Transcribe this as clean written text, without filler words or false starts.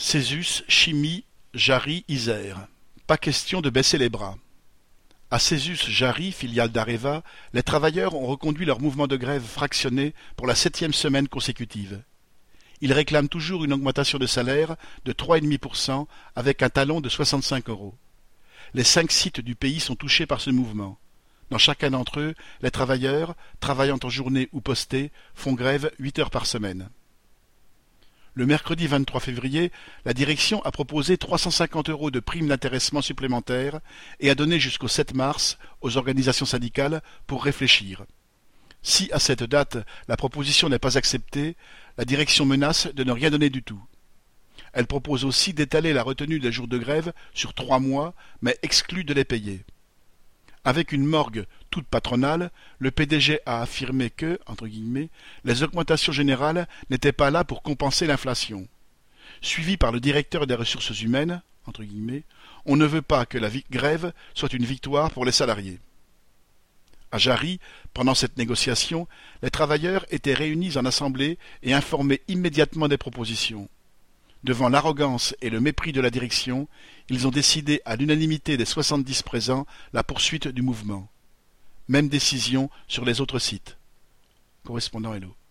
Césus, Chimie, Jarry, Isère. Pas question de baisser les bras. À Césus Jarry, filiale d'Areva, les travailleurs ont reconduit leur mouvement de grève fractionné pour la 7e semaine consécutive. Ils réclament toujours une augmentation de salaire de 3,5% avec un talon de 65 €. Les 5 sites du pays sont touchés par ce mouvement. Dans chacun d'entre eux, les travailleurs, travaillant en journée ou postés, font grève 8 heures par semaine. Le mercredi 23 février, la direction a proposé 350 € de prime d'intéressement supplémentaire et a donné jusqu'au 7 mars aux organisations syndicales pour réfléchir. Si à cette date la proposition n'est pas acceptée, la direction menace de ne rien donner du tout. Elle propose aussi d'étaler la retenue des jours de grève sur 3 mois, mais exclut de les payer. Avec une morgue toute patronale, le PDG a affirmé que, entre guillemets, les augmentations générales n'étaient pas là pour compenser l'inflation. Suivi par le directeur des ressources humaines, entre guillemets, on ne veut pas que la grève soit une victoire pour les salariés. À Jarry, pendant cette négociation, les travailleurs étaient réunis en assemblée et informés immédiatement des propositions. Devant l'arrogance et le mépris de la direction, ils ont décidé à l'unanimité des 70 présents la poursuite du mouvement. Même décision sur les autres sites. Correspondant Hello.